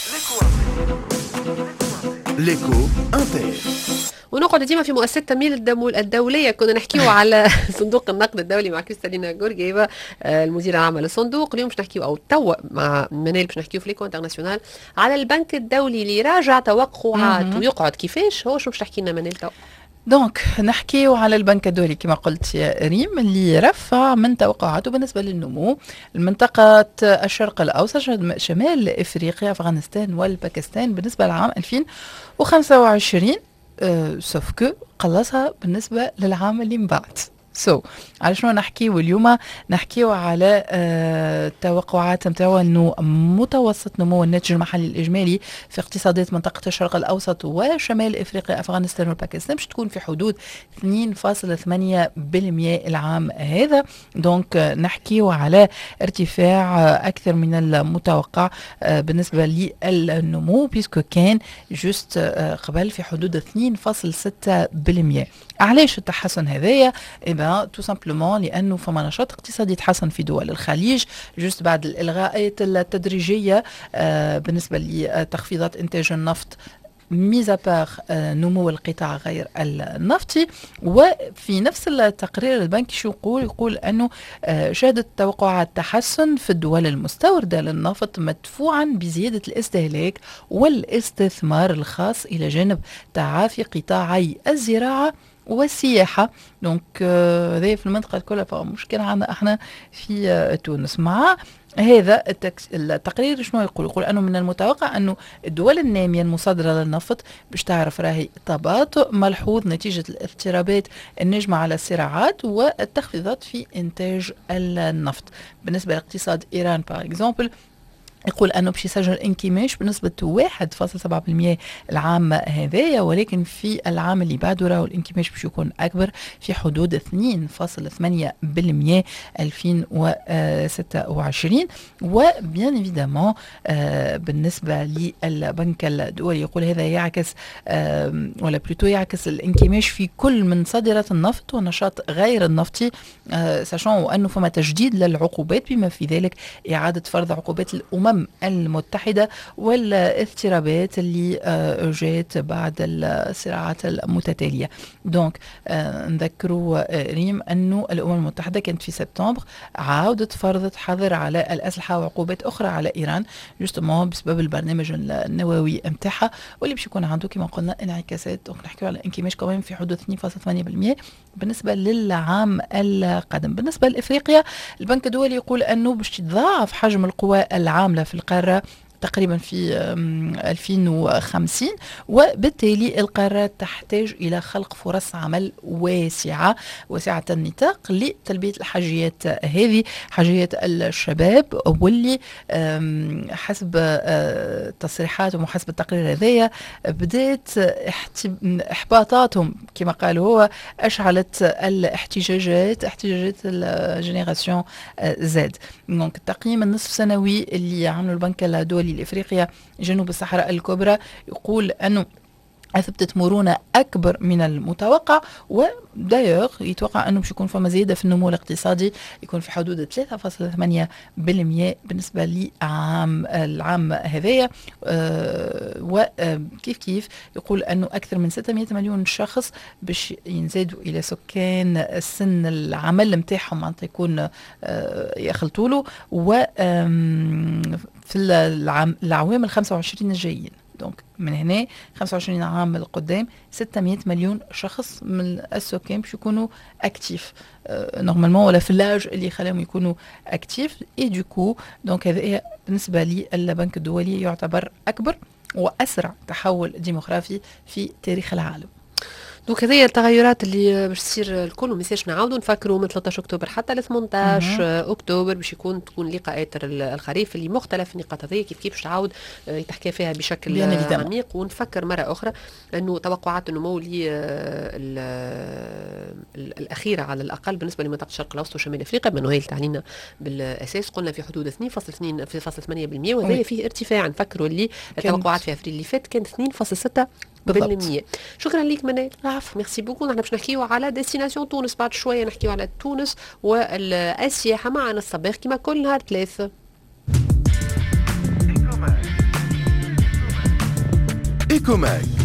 ليكو انتر. ونقعد ديما في مؤسسة التمويل الدولية. كنا نحكيو على صندوق النقد الدولي مع كريستالينا جورجيفا المديرة العامة للصندوق. اليوم باش نحكيو او توا مع منال باش نحكيو في ليكو انترناسيونال على البنك الدولي اللي راجع توقعات ويقعد كيفاش. هو شو باش تحكي لنا منال توا؟ دونك نحكيو على البنك الدولي كما قلت يا ريم اللي رفع من توقعاته بالنسبة للنمو المنطقة الشرق الأوسط شمال إفريقيا أفغانستان والباكستان بالنسبة للعام 2025 سوف كو قلصها بالنسبة للعام اللي من بعد. على شنو نحكيو اليوم؟ نحكيو على التوقعات نتاعو انه متوسط نمو الناتج المحلي الاجمالي في اقتصادات منطقه الشرق الاوسط وشمال افريقيا افغانستان والباكستان باش تكون في حدود 2.8% العام هذا. دونك نحكيو على ارتفاع اكثر من المتوقع بالنسبه للنمو بيسكو كان جوست قبل في حدود 2.6%. علاش التحسن هذايا؟ تو سامبلومون لانه فما نشاط اقتصادي تحسن في دول الخليج جوست بعد الالغاءات التدريجيه بالنسبه لتخفيضات انتاج النفط ميزا باغ نمو القطاع غير النفطي. وفي نفس التقرير البنك شو يقول انه شهدت توقعات تحسن في الدول المستورده للنفط مدفوعا بزياده الاستهلاك والاستثمار الخاص الى جانب تعافي قطاعي الزراعه والسياحة. دونك هذا في المنطقة كلها فمشكلة عندنا احنا في تونس. مع هذا التقرير شنو يقول أنه من المتوقع أنه الدول النامية المصدرة للنفط باش تعرف راهي تباطؤ ملحوظ نتيجة الاضطرابات الناجمة على الصراعات والتخفيضات في إنتاج النفط. بالنسبة لاقتصاد إيران باغ اكزومبل يقول أنه باش يسجل انكماش بنسبة 1.7% العام هذايا، ولكن في العام اللي بعده راهو الانكماش باش يكون أكبر في حدود 2.8% 2026. وبيان ايفيدامون بالنسبة للبنك الدولي يقول هذا يعكس ولا بلوتو يعكس الانكماش في كل من صادرات النفط والنشاط غير النفطي، ساشون أنه فما تجديد للعقوبات بما في ذلك إعادة فرض عقوبات الأمم المتحدة والاضطرابات اللي جات بعد الصراعات المتتالية. دونك نذكروا ريم أنه الأمم المتحدة كانت في سبتمبر عاودت فرضت حظر على الأسلحة وعقوبات أخرى على إيران جوستمون بسبب البرنامج النووي متاعها واللي باش يكون عنده كما قلنا انعكاسات. دونك نحكيو على انكماش كمان في حدود 2.8% بالنسبة للعام القادم. بالنسبة لإفريقيا البنك الدولي يقول أنه باش يتضاعف حجم القوى العاملة في القارة تقريبا في 2050 وبالتالي القارة تحتاج إلى خلق فرص عمل واسعة النطاق لتلبية الحاجيات هذه حاجيات الشباب واللي حسب تصريحات ومحسب التقرير هذايا بدأت إحباطاتهم كما قال هو أشعلت احتجاجات الجينيراسيون زد. دونك التقييم النصف سنوي اللي عمله البنك الدولي لإفريقيا جنوب الصحراء الكبرى يقول أنه أثبتت مرونة أكبر من المتوقع ودايوغ يتوقع أنه باش يكون فما زيادة في النمو الاقتصادي يكون في حدود 3.8% بالنسبة العام هذايا. وكيف يقول أنه أكثر من 600 مليون شخص باش ينزادوا إلى سكان السن العمل متاعهم معناتها يكون يخلطوا له في العوام ال 25 الجايين. دونك من هنا 25 عام القدام 600 مليون شخص من السكان باش يكونوا اكتيف نورمالمون ولا في اللاج اللي خلاهم يكونوا اكتيف اي دوكو. دونك هذا بالنسبه للبنك الدولي يعتبر اكبر واسرع تحول ديموغرافي في تاريخ العالم. دونك هذه التغيرات اللي باش تصير الكل وما يصيرش نعاودوا نفكروا من 13 اكتوبر حتى ل 18 اكتوبر باش تكون لقاءات الخريف اللي مختلف النقاط هذه كيف باش تعاود يتحكى فيها بشكل عميق. ونفكر مره اخرى انه توقعات النمو الاخيره على الاقل بالنسبه لمنطقه الشرق الاوسط وشمال افريقيا بما انه هي اللي تعنينا بالاساس قلنا في حدود 2.8% وهذا فيه ارتفاع. نفكروا اللي التوقعات في افريل اللي فات كانت 2.6%. شكرا لك منال. ميرسي بوكو. نحن باش نحكيو على ديستيناسيون تونس بعد شويه نحكيو على تونس والسياحه معنا الصباح كما كل نهار ثلاث. إيكوماك